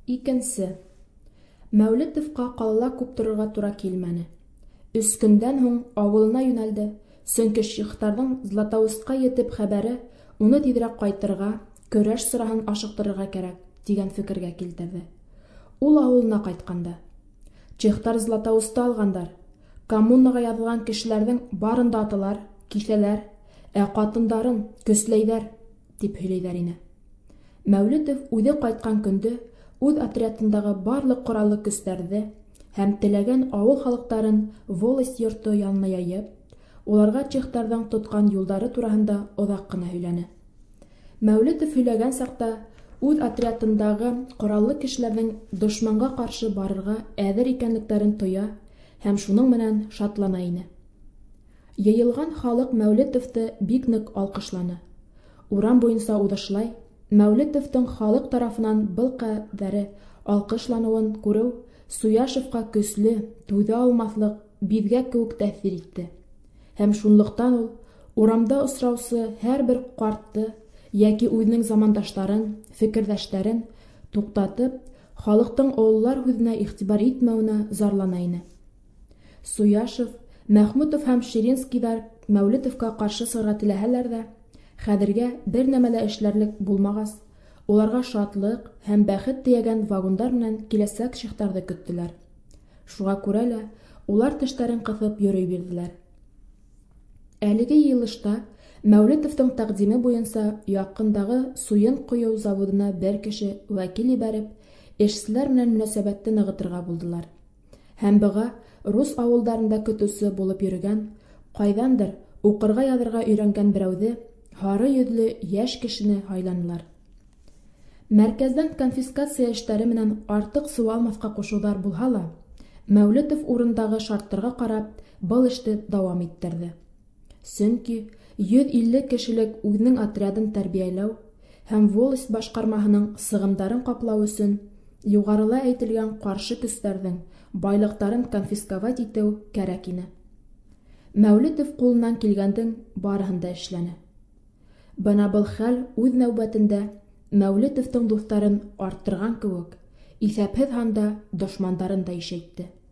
Икенсе. Мәүлетовҡа ҡалала күп торорға тура килмәне. 3 көндән һуң ауылына йүнәлде, сөнки шихтарҙың Златоустҡа етеп хәбәре уны тиҙерәк ҡайтырға, көрәш сараһын ашыҡтырырға кәрәк, тигән фекергә килтерҙе. Ул ауылына ҡайтҡанда: «Чехтар Златоустты алғандар. Коммунаға яҙылған кешеләрҙең барын да аталар, киҫәләр, ә ҡатындарын көсләйҙәр», тип һөйләйҙәр ине. Мәүлетов үҙе ҡайтҡан көндө үҙ отрядындағы барлыҡ ҡораллы көстәрҙе һәм теләгән ауыл халыҡтарын волость йорто янына йыйып, уларға чехтарҙың тотҡан юлдары тураһында оҙаҡ ҡына һөйләне. Мәүлетов һөйләгән саҡта үҙ отрядындағы ҡораллы кешеләрҙең дошманға ҡаршы барырға әҙер икәнлектәрен тоя һәм шуның менән шатлана ине. Йыйылған халыҡ Мәүлетовты бик ныҡ алҡышланы. Урам буйынса уҙышлай, Мәүлетовтың халыҡ тарафынан был ҡәҙәре алҡышланыуын күреү Суяшевҡа көслө, түҙә алмаҫлыҡ биҙгәк кеүек тәьҫир итте. Һәм шунлыҡтан ул урамда осраусы һәр бер ҡартты йәки үҙенең замандаштарын, фекерҙәштәрен туҡтатып, халыҡтың ололар һүҙенә иғтибар итмәүенә зарлана ине. Суяшев, Мәхмүтов һәм Ширинскийҙар Мәүлетовҡа ҡаршы сығырға теләһәләр ҙә, хәҙергә бер нәмә лә эшләрлек булмағас, уларға шатлыҡ һәм бәхет тейәгән вагондар менән киләсәк шихтарҙы көттөләр. Шуға күрә лә улар тештәрен ҡыҫып йөрөй бирҙеләр. Әлеге йыйылышта Мәүлетовтың тәҡдиме буйынса яҡындағы суйын ҡойоу заводына бер кеше вәкил ебәреп, эшселәр менән мөнәсәбәтте нығытырға булдылар. Һәм быға рус ауылдарында көтөүсе булып йөрөгән, ҡайҙандыр уҡырға яҙырға өйрәнгән берәүҙе, һары йөҙлө йәш кешене һайланылар. Мәркәздән конфискация эштәре менән артыҡ сыуалмаҫҡа ҡушыуҙар булһа ла, Мәүлетов урындағы шарттарға ҡарап был эште дауам иттерҙе. Сөнки 150 кешелек үҙенең отрядын тәрбиәләү һәм волость башҡармаһының сығымдарын ҡаплау өсөн юғарыла әйтелгән ҡаршы көстәрҙең байлыҡтарын конфисковать итеү кәрәк ине. Мәүлетов ҡулынан килгәндең барыһын да эшләне. Бына был хәл үҙ нәүбәтендә Мәүлетовтың дуҫтарын арттырған кеүек, иҫәпһеҙ һанда дошмандарын да ишәйтте.